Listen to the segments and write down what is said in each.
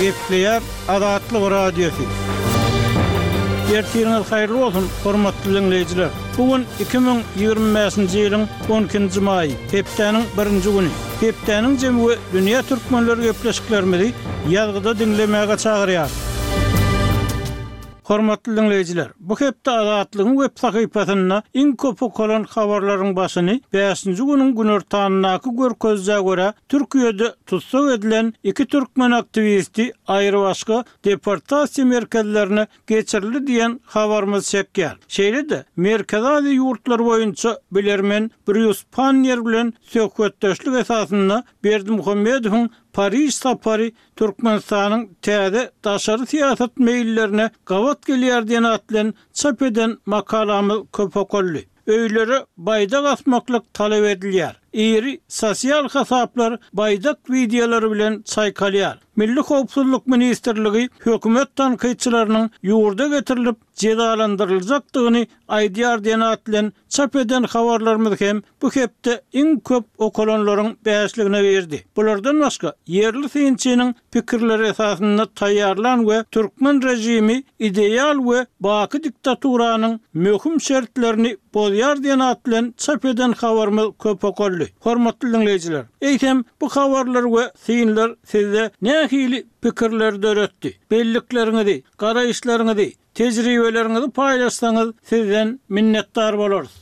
Nükleer Azatlyk Radiosu. Ertiriniz hayırlı olsun, hormatly dinleyijiler. Bugün 2025-nji ýylyň 12-nji maýy, hepdeniň 1-nji güni. Hepdeniň jemgy dünýä türkmenleri gepleşiklerimizi ýazgyda dinlemäge çagyrýar. Hormatly dinleyijiler, bu hepde Azatlygyň web sahypasyna iň köp okulan habarlaryň başyny 5-nji güniň günortanynaky görkezde görä Türkiýede tutsak edilen 2 türkmen aktivisti aýry başga deportasiýa merkezlerine geçirildi diýen habarymyz çekýär. Şeýle-de merkezi ýurtlar boýunça bilermen Bruce Pannier bilen söhbetdeşlik esasynda Berdimuhammedowyň Paris sapary Türkmenistanyň täze daşary siýasat meýillerine gawat gelýär diýen atlan çap eden makalamy köp okully. Öýleri baýdak asmaklyk talap edilýär. Iri sosial hasaplar baýdak videolary bilen çaýkalýar. Milli Howpsuzlyk Ministrligi hökümet tanqidçileriniň ýurda getirilip cezalandyryljakdygyny aýdýar diýen atlan çap eden habarlarymyz hem bu hepde iň köp okulanlaryň bäşligine berdi. Bulardan başga yerli synçynyň pikirleri esasynda taýýarlan we türkmen rejimi ideal we baky diktaturanyň möhüm şertlerini bozýar diýen atlan çap eden habarymyz köp okully. Hormatly dinleyijiler, eýsem bu habarlar we synlar sizde nähili pikirler döretdi. Belliklerinizi, garaýşlaryňyzy, tejribeleriňizi paýlaşsaňyz sizden minnetdar bolarys.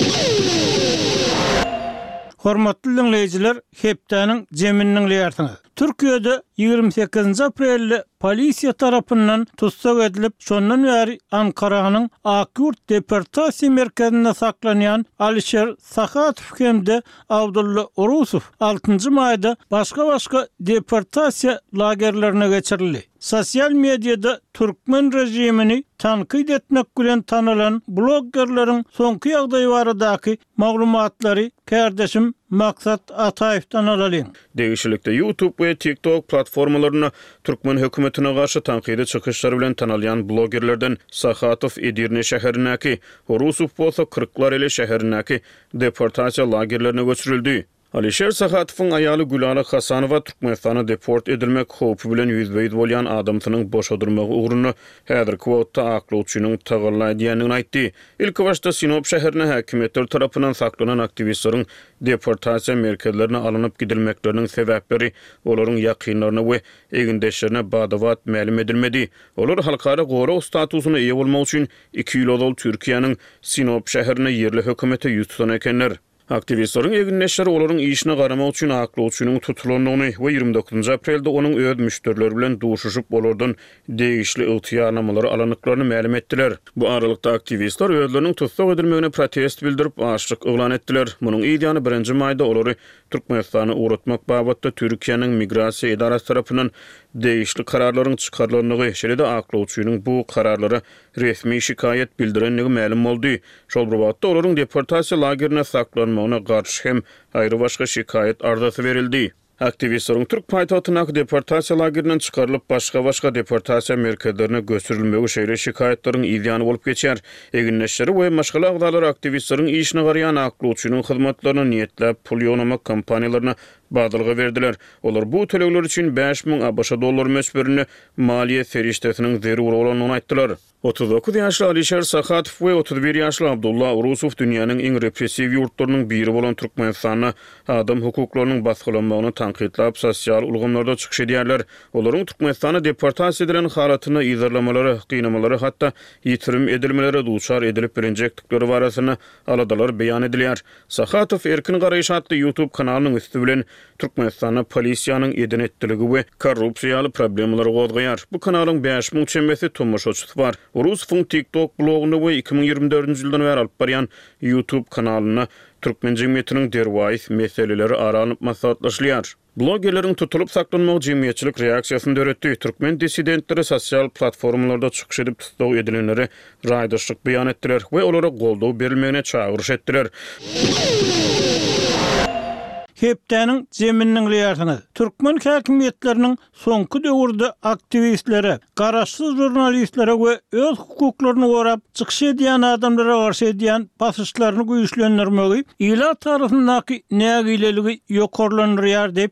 Hormatly dinleyijiler, hepdeniň jeminiň ýertiňiz. Türkiýede 28 aprelde polisiýa tarapyndan tutsak edilip, şondan bäri Ankara'nın Akyurt deportasiýa merkezinde saklanýan Alisher Sakatow hemde Abdulla Urusov 6-njy maýda başga deportasiýa lagerlerine geçirildi. Sosial mediada Türkmen rejimini tanqid etmek bilen tanalan bloggerleriň soňky ýagdaý baradaky maglumatlary kardeşim Maksat Ataýew'dan alalyň. Degişilikde YouTube ve TikTok platformalaryna Türkmen hökümetine garşy tanqidi çykyşlary bilen tanalýan bloggerlerden Sakatow Edirne şäherindäki, Urusov bolsa Kırklar ele şäherindäki deportasiýa lagerlerine göçürildi. Alisher Sakatowyň aýaly Gülala Hasanowa Türkmenistana deport edilmek howpy bilen ýüzbeýiz bolýan adamsynyň boşadyrmagy ugruna häzirki wagtda aklawçynyň tagally diýenini aýtdy. İlk başda Sinop şäherine häkimetler tarapyndan saklanan aktivistleriň deportasiýa merkezlerine alınıp gidilmeklerinin sebäpleri olaryň ýakynlaryna we egindeşlerine badawat ma'lum edilmedi. Olar halkara gowra statusyna eýe bolmak üçin 2 ýyl ol Türkiýanyň Sinop şäherine yerli hökümete ýüz tutan ekenler. Aktivistlerin eginleşleri olaryň işine garamak üçin aklawçynyň tutulanlygyny we 29 aprelde onuň öz müşterileri bilen duşuşyp olardan degişli ýyltyýarnamalary alanyklaryny ma'lum etdiler. Bu aralykda aktivistler özleriniň tutsak edilmegine protest bildirip açlyk oglan etdiler. Munyň ideýany 1-nji maýda olary Türkmenistany uğratmak babatda Türkiýanyň migrasiýa edarasy tarapyndan degişli kararlaryň çykarlanlygy, şeýle-de aklawçynyň bu kararlara resmi şikayet bildirenligi ma'lum boldy. Şol babatda olaryň deportasiýa lagerine saklanmagyna garşy hem aýry başga şikayet ardasy berildi. Aktivistlerin Türk paýtagtyna deportasiýa lagerinden çykarylyp başga deportasiýa merkezlerine göçürilmegi şeýle şikayetleriň ideýany bolup geçýär. Eginleşleri we maşgala agdalar aktivistleriň işine garaýan aklawçynyň hyzmatlaryny niýetlep pul ýognamak kampaniýalaryna badalga verdiler. Olar bu tölegler üçin 5000 ABŞ dollary möçberini maliýe feriştesiniň zerur bolanyny aýtdylar. 39 ýaşly Alisher Sakatow we 31 ýaşly Abdulla Urusov dünýäniň iň repressiw ýurtlarynyň biri bolan Türkmenistana adam hukuklarynyň basgylanmagyny tanqidlap sosial ulgamlarda çykyş edýärler. Olaryň Türkmenistana deportasiýa edilen halatyny izarlamalary, gynamaları hatda ýitirim edilmeleri duçar edilip birinjeklikleri barasyny aladalar beýan edilýär. Sakatow erkin garaýyş atly YouTube kanalynyň üstü bilen Türkmenistana polisiýanyň eden etdiligi we korrupsiýaly problemleri gozgaýar. Bu kanalyň 5000 çembesi tomoshaçysy bar. Urusowyň TikTok blogyny we 2024-nji ýyldan beri alyp barýan YouTube kanalyna Türkmen jemgyýetiniň derwaýs meseleleri aranyp maslahatlaşýar. Bloggerleriň tutulup saklanmagy jemgyýetçilik reaksiýasyny döretdi. Türkmen dissidentleri sosial platformalarda çykyş edip tutsak edilenleri raýdaşlyk beýan etdiler we olara goldaw berilmegine çagyryş etdiler. Hepdeniň jeminiň ýertiňiz. Türkmen häkimetleriniň soňky döwürde aktivistlere, garaşsyz jurnalistlere we öz hukuklaryny gorap çykyş edýän adamlara garşy edýän basyşlaryny güýçlendirmegi ila tarapyndaky nägileligi ýokarlanýar diýip